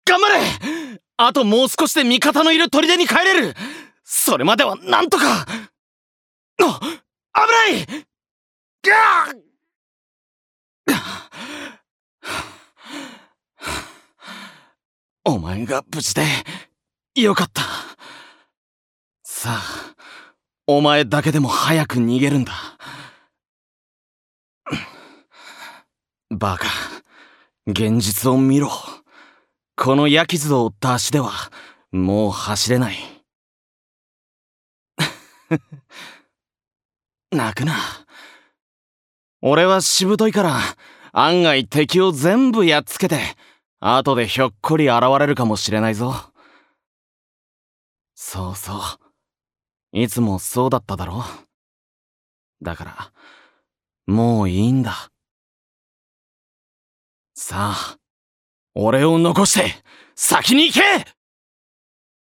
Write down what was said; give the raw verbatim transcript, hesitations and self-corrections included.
頑張れ。あともう少しで味方のいる砦に帰れる。それまではなんとか。あ、危ない。ガーお前が無事でよかった。さあ、お前だけでも早く逃げるんだ。バカ、現実を見ろ。この矢傷を負った足ではもう走れない。泣くな。俺はしぶといから案外敵を全部やっつけて後でひょっこり現れるかもしれないぞ。そうそう、いつもそうだっただろ。だからもういいんだ。さあ、俺を残して先に行け。